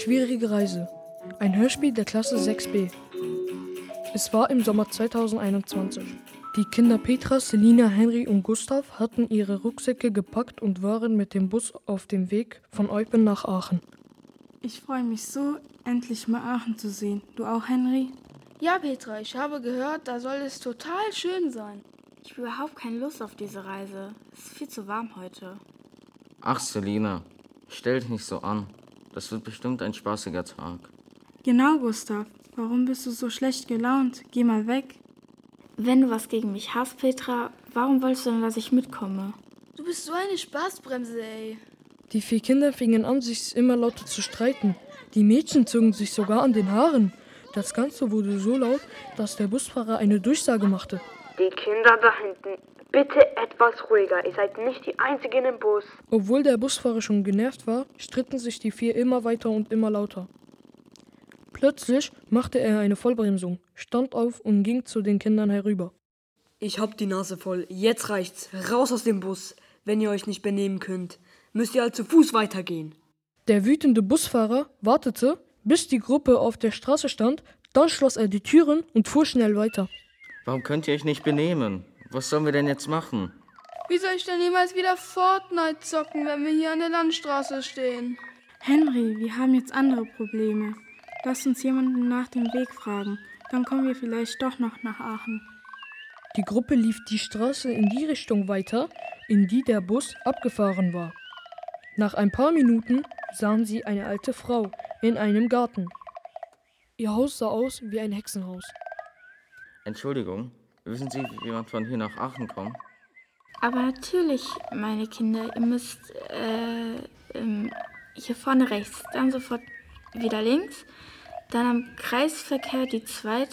schwierige Reise. Ein Hörspiel der Klasse 6b. Es war im Sommer 2021. Die Kinder Petra, Selina, Henry und Gustav hatten ihre Rucksäcke gepackt und waren mit dem Bus auf dem Weg von Eupen nach Aachen. Ich freue mich so, endlich mal Aachen zu sehen. Du auch, Henry? Ja, Petra, ich habe gehört, da soll es total schön sein. Ich habe überhaupt keine Lust auf diese Reise. Es ist viel zu warm heute. Ach, Selina, stell dich nicht so an. Das wird bestimmt ein spaßiger Tag. Genau, Gustav. Warum bist du so schlecht gelaunt? Geh mal weg. Wenn du was gegen mich hast, Petra, warum wolltest du denn, dass ich mitkomme? Du bist so eine Spaßbremse, ey. Die 4 Kinder fingen an, sich immer lauter zu streiten. Die Mädchen zogen sich sogar an den Haaren. Das Ganze wurde so laut, dass der Busfahrer eine Durchsage machte. Die Kinder da hinten, bitte etwas ruhiger. Ihr seid nicht die Einzigen im Bus. Obwohl der Busfahrer schon genervt war, stritten sich die 4 immer weiter und immer lauter. Plötzlich machte er eine Vollbremsung, stand auf und ging zu den Kindern herüber. Ich hab die Nase voll. Jetzt reicht's. Raus aus dem Bus. Wenn ihr euch nicht benehmen könnt, müsst ihr halt zu Fuß weitergehen. Der wütende Busfahrer wartete, bis die Gruppe auf der Straße stand, dann schloss er die Türen und fuhr schnell weiter. Warum könnt ihr euch nicht benehmen? Was sollen wir denn jetzt machen? Wie soll ich denn jemals wieder Fortnite zocken, wenn wir hier an der Landstraße stehen? Henry, wir haben jetzt andere Probleme. Lass uns jemanden nach dem Weg fragen. Dann kommen wir vielleicht doch noch nach Aachen. Die Gruppe lief die Straße in die Richtung weiter, in die der Bus abgefahren war. Nach ein paar Minuten sahen sie eine alte Frau in einem Garten. Ihr Haus sah aus wie ein Hexenhaus. Entschuldigung, wissen Sie, wie man von hier nach Aachen kommt? Aber natürlich, meine Kinder, ihr müsst hier vorne rechts, dann sofort wieder links, dann am Kreisverkehr die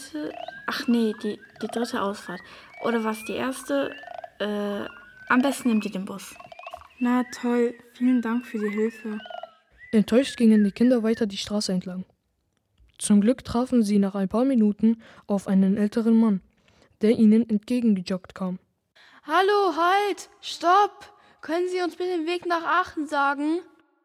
dritte Ausfahrt. Oder was, die erste? Am besten nehmt ihr den Bus. Na toll, vielen Dank für die Hilfe. Enttäuscht gingen die Kinder weiter die Straße entlang. Zum Glück trafen sie nach ein paar Minuten auf einen älteren Mann, der ihnen entgegengejoggt kam. Hallo, halt! Stopp! Können Sie uns bitte den Weg nach Aachen sagen?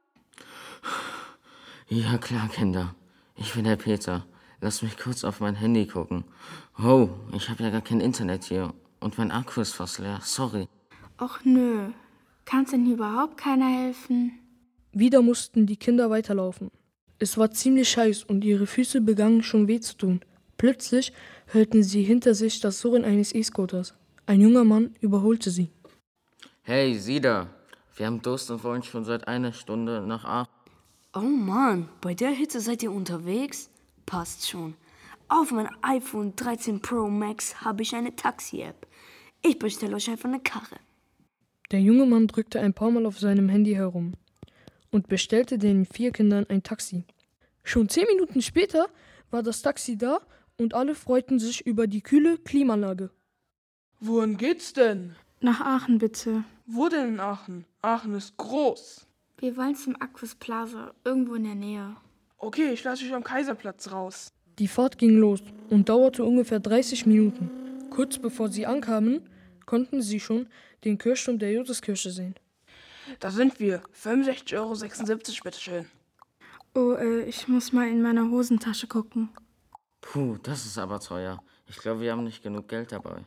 Ja, klar, Kinder. Ich bin der Peter. Lass mich kurz auf mein Handy gucken. Oh, ich habe ja gar kein Internet hier. Und mein Akku ist fast leer. Sorry. Och nö, kann's denn hier überhaupt keiner helfen? Wieder mussten die Kinder weiterlaufen. Es war ziemlich heiß und ihre Füße begannen schon weh zu tun. Plötzlich hörten sie hinter sich das Surren eines E-Scooters. Ein junger Mann überholte sie. Hey, Sie da. Wir haben Durst und wollen schon seit einer Stunde nach Aachen. Oh Mann, bei der Hitze seid ihr unterwegs? Passt schon. Auf mein iPhone 13 Pro Max habe ich eine Taxi-App. Ich bestelle euch einfach eine Karre. Der junge Mann drückte ein paar Mal auf seinem Handy herum und bestellte den 4 Kindern ein Taxi. Schon 10 Minuten später war das Taxi da und alle freuten sich über die kühle Klimaanlage. Wohin geht's denn? Nach Aachen bitte. Wo denn in Aachen? Aachen ist groß. Wir wollen zum Aquis Plaza, irgendwo in der Nähe. Okay, ich lasse euch am Kaiserplatz raus. Die Fahrt ging los und dauerte ungefähr 30 Minuten. Kurz bevor sie ankamen, konnten sie schon den Kirchturm der Josefskirche sehen. Da sind wir. 65,76 €, bitteschön. Oh, ich muss mal in meiner Hosentasche gucken. Puh, das ist aber teuer. Ich glaube, wir haben nicht genug Geld dabei.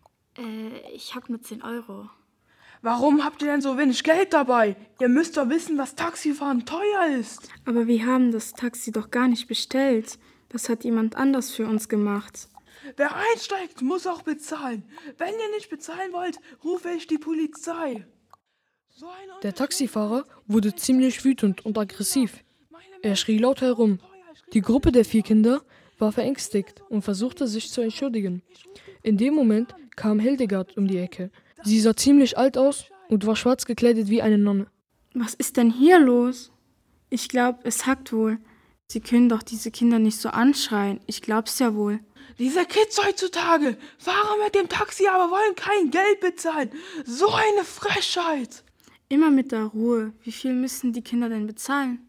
Ich habe nur 10 €. Warum habt ihr denn so wenig Geld dabei? Ihr müsst doch wissen, dass Taxifahren teuer ist. Aber wir haben das Taxi doch gar nicht bestellt. Das hat jemand anders für uns gemacht. Wer einsteigt, muss auch bezahlen. Wenn ihr nicht bezahlen wollt, rufe ich die Polizei. Der Taxifahrer wurde ziemlich wütend und aggressiv. Er schrie laut herum. Die Gruppe der 4 Kinder war verängstigt und versuchte sich zu entschuldigen. In dem Moment kam Hildegard um die Ecke. Sie sah ziemlich alt aus und war schwarz gekleidet wie eine Nonne. Was ist denn hier los? Ich glaube, es hackt wohl. Sie können doch diese Kinder nicht so anschreien. Ich glaub's ja wohl. Diese Kids heutzutage fahren mit dem Taxi, aber wollen kein Geld bezahlen. So eine Frechheit. Immer mit der Ruhe. Wie viel müssen die Kinder denn bezahlen?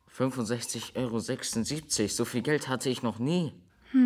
65,76 €. So viel Geld hatte ich noch nie.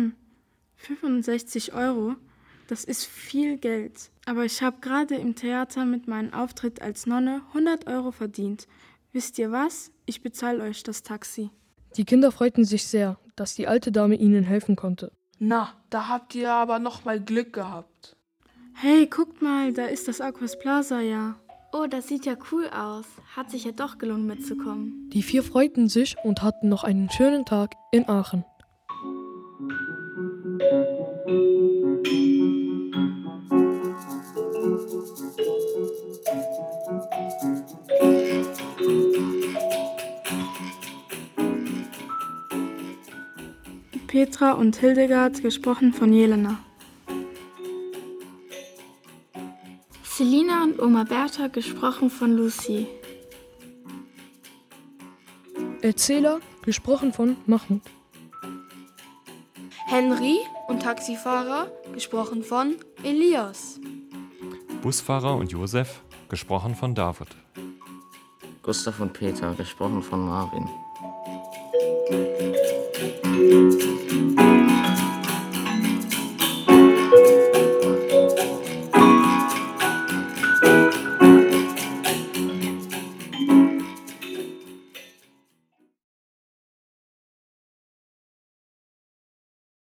65 €? Das ist viel Geld. Aber ich habe gerade im Theater mit meinem Auftritt als Nonne 100 € verdient. Wisst ihr was? Ich bezahle euch das Taxi. Die Kinder freuten sich sehr, dass die alte Dame ihnen helfen konnte. Na, da habt ihr aber noch mal Glück gehabt. Hey, guckt mal, da ist das Aquas Plaza ja. Oh, das sieht ja cool aus. Hat sich ja doch gelohnt mitzukommen. Die 4 freuten sich und hatten noch einen schönen Tag in Aachen. Petra und Hildegard, gesprochen von Jelena. Selina und Oma Bertha, gesprochen von Lucy. Erzähler, gesprochen von Mahmoud. Henry und Taxifahrer, gesprochen von Elias. Busfahrer und Josef, gesprochen von David. Gustav und Peter, gesprochen von Marvin.